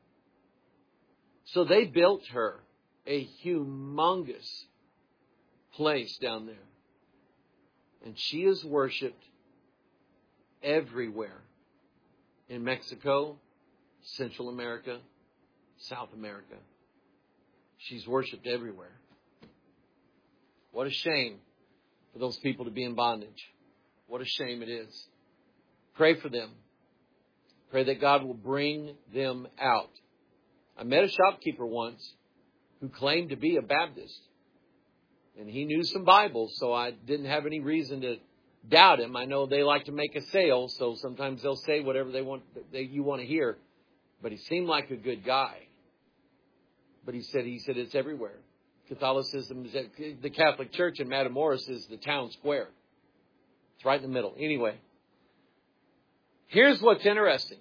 So they built her a humongous place down there. And she is worshipped everywhere. In Mexico, Central America, South America. She's worshipped everywhere. What a shame for those people to be in bondage. What a shame it is. Pray for them. Pray that God will bring them out. I met a shopkeeper once who claimed to be a Baptist. And he knew some Bibles, so I didn't have any reason to doubt him. I know they like to make a sale, so sometimes they'll say whatever they want, they, you want to hear. But he seemed like a good guy. But he said, he said it's everywhere. Catholicism is, the Catholic Church in Matamoros is the town square. It's right in the middle. Anyway, here's what's interesting.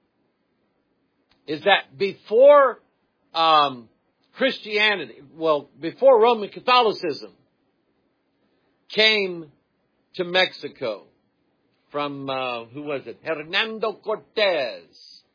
Is that before um, Christianity, well, before Roman Catholicism came to Mexico from, uh, who was it? Hernando Cortez.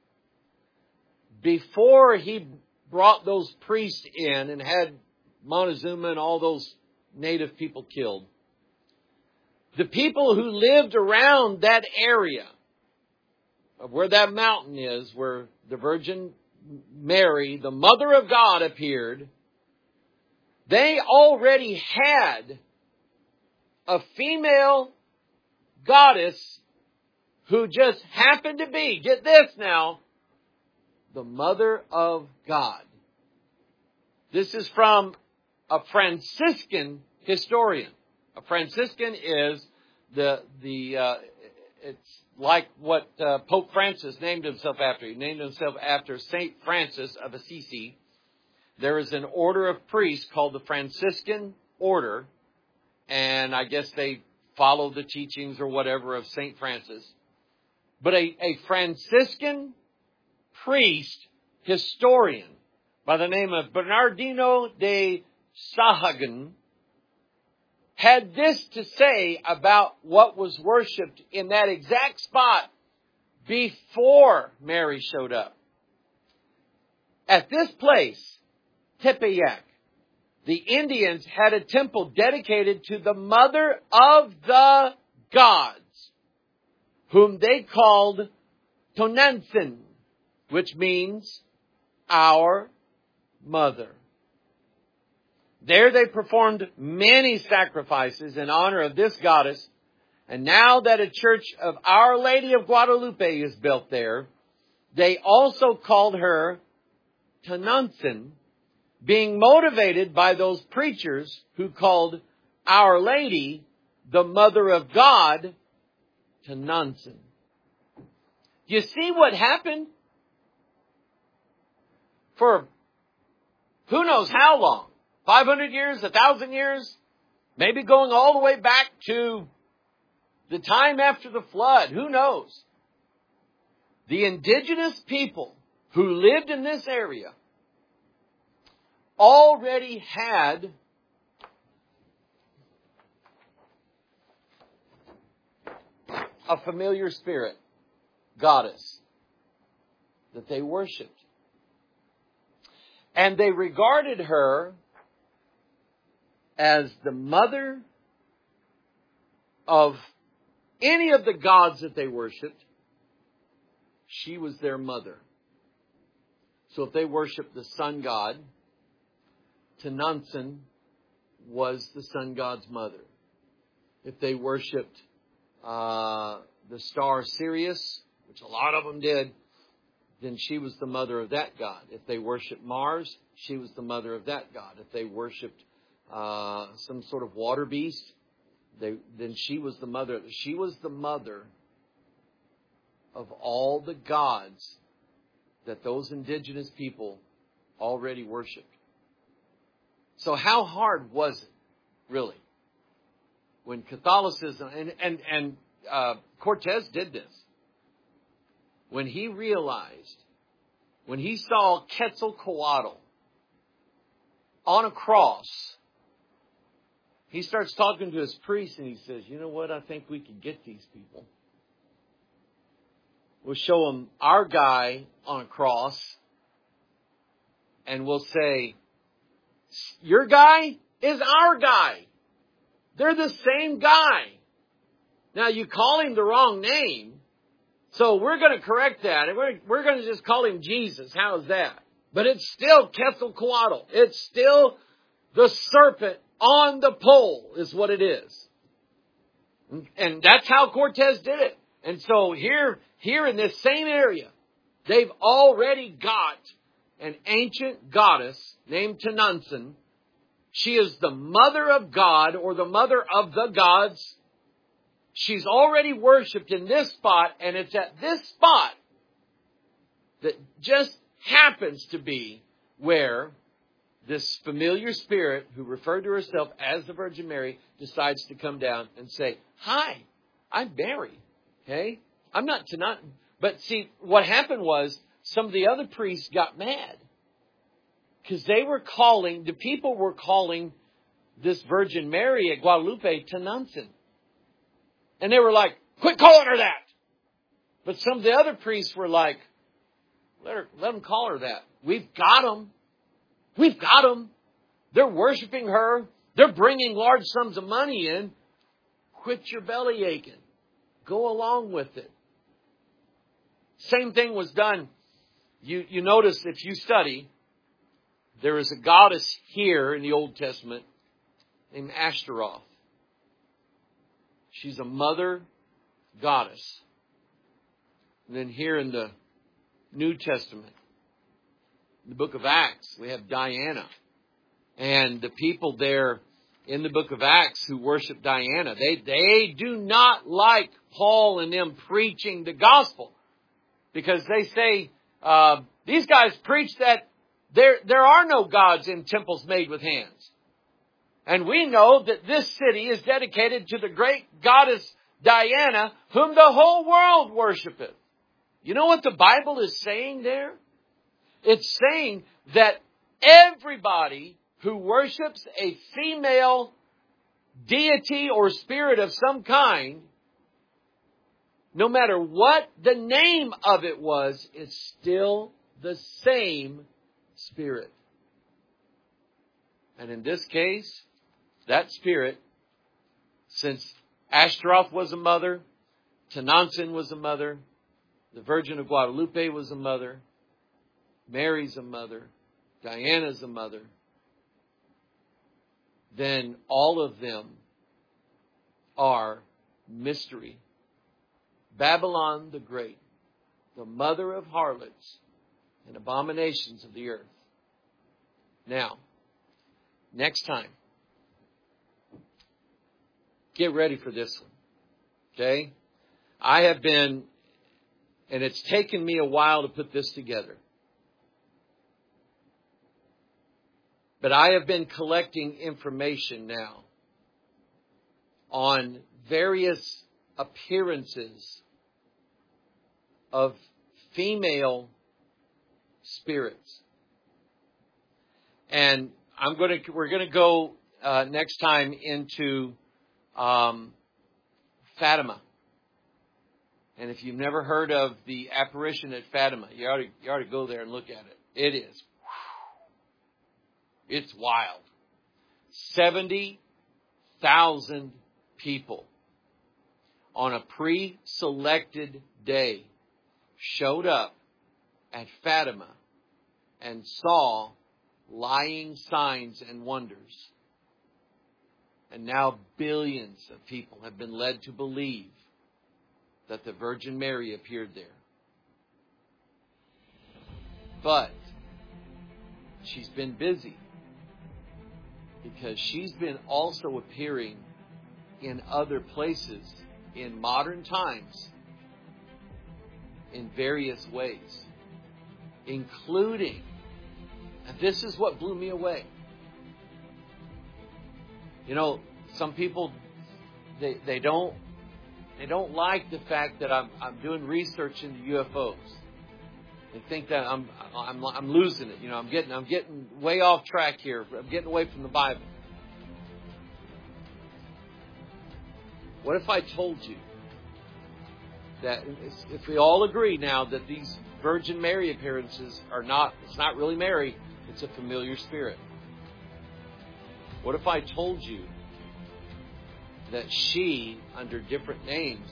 Before he brought those priests in and had Montezuma and all those native people killed, the people who lived around that area of where that mountain is, where the Virgin Mary, the Mother of God, appeared, they already had a female goddess who just happened to be, get this now, the Mother of God. This is from a Franciscan historian. A Franciscan is the, the, uh, it's like what uh, Pope Francis named himself after. He named himself after Saint Francis of Assisi. There is an order of priests called the Franciscan Order. And I guess they follow the teachings or whatever of Saint Francis. But a, a Franciscan priest historian by the name of Bernardino de Sahagun had this to say about what was worshipped in that exact spot before Mary showed up. At this place, Tepeyac, the Indians had a temple dedicated to the mother of the gods, whom they called Tonantzin, which means our mother. There they performed many sacrifices in honor of this goddess. And now that a church of Our Lady of Guadalupe is built there, they also called her Tonantzin, being motivated by those preachers who called Our Lady, the Mother of God, Tonantzin. You see what happened? For who knows how long? five hundred years, one thousand years? Maybe going all the way back to the time after the flood. Who knows? The indigenous people who lived in this area already had a familiar spirit, goddess, that they worshipped. And they regarded her as the mother of any of the gods that they worshipped. She was their mother. So if they worshipped the sun god, Tonantzin was the sun god's mother. If they worshipped uh, the star Sirius, which a lot of them did, then she was the mother of that god. If they worshipped Mars, she was the mother of that god. If they worshipped uh, some sort of water beast, they, then she was the mother. She was the mother of all the gods that those indigenous people already worshipped. So how hard was it, really, when Catholicism, and, and, and uh, Cortez did this, when he realized, when he saw Quetzalcoatl on a cross, he starts talking to his priest and he says, you know what, I think we could get these people. We'll show them our guy on a cross and we'll say, your guy is our guy. They're the same guy. Now you call him the wrong name, so we're going to correct that. And we're, we're going to just call him Jesus. How's that? But it's still Quetzalcoatl. It's still the serpent on the pole is what it is. And that's how Cortez did it. And so here, here in this same area, they've already got an ancient goddess named Tonantzin. She is the mother of God, or the mother of the gods. She's already worshipped in this spot, and it's at this spot that just happens to be where this familiar spirit, who referred to herself as the Virgin Mary, decides to come down and say, hi, I'm Mary. Okay? I'm not Tonantzin. But see, what happened was some of the other priests got mad. Because they were calling, the people were calling this Virgin Mary at Guadalupe Tonantzin. And they were like, quit calling her that. But some of the other priests were like, let, her, let them call her that. We've got them. We've got them. They're worshiping her. They're bringing large sums of money in. Quit your belly aching. Go along with it. Same thing was done. You, you notice if you study, there is a goddess here in the Old Testament named Ashtaroth. She's a mother goddess. And then here in the New Testament, in the book of Acts, we have Diana. And the people there in the book of Acts who worship Diana, they, they do not like Paul and them preaching the gospel. Because they say, uh, these guys preach that there, there are no gods in temples made with hands. And we know that this city is dedicated to the great goddess Diana, whom the whole world worshipeth. You know what the Bible is saying there? It's saying that everybody who worships a female deity or spirit of some kind, no matter what the name of it was, it's still the same spirit. And in this case, that spirit, since Ashtaroth was a mother, Tenantzin was a mother, the Virgin of Guadalupe was a mother, Mary's a mother, Diana's a mother, then all of them are mystery. Babylon the Great, the mother of harlots and abominations of the earth. Now, next time, get ready for this one. Okay? I have been, and it's taken me a while to put this together. But I have been collecting information now on various appearances of female spirits. And I'm going to, we're going to go uh, next time into um, Fatima. And if you've never heard of the apparition at Fatima, you ought to, you ought to go there and look at it. It is. It's wild. seventy thousand people on a pre-selected day showed up at Fatima and saw lying signs and wonders. And now billions of people have been led to believe that the Virgin Mary appeared there. But she's been busy because she's been also appearing in other places in modern times in various ways, including, and this is what blew me away. You know, some people, they they don't they don't like the fact that I'm I'm doing research into U F Os. They think that I'm I'm I'm losing it. You know, I'm getting I'm getting way off track here. I'm getting away from the Bible. What if I told you that if we all agree now that these Virgin Mary appearances are not, it's not really Mary, it's a familiar spirit. What if I told you that she, under different names,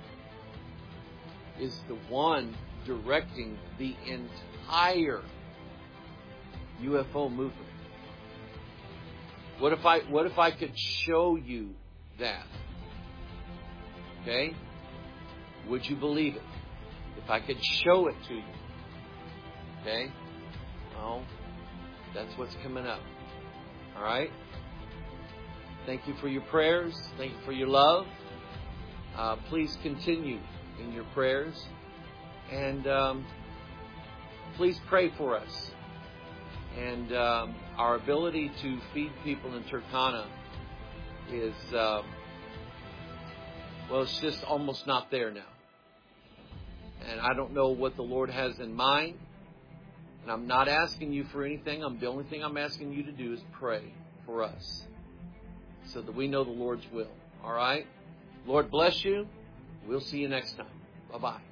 is the one directing the entire U F O movement? What if I what if I could show you that? Okay? Would you believe it? If I could show it to you. Okay? Well, that's what's coming up. All right? Thank you for your prayers. Thank you for your love. Uh, please continue in your prayers. And um, please pray for us. And um, our ability to feed people in Turkana is, uh, well, it's just almost not there now. And I don't know what the Lord has in mind. And I'm not asking you for anything. I'm, the only thing I'm asking you to do is pray for us so that we know the Lord's will. All right? Lord bless you. We'll see you next time. Bye-bye.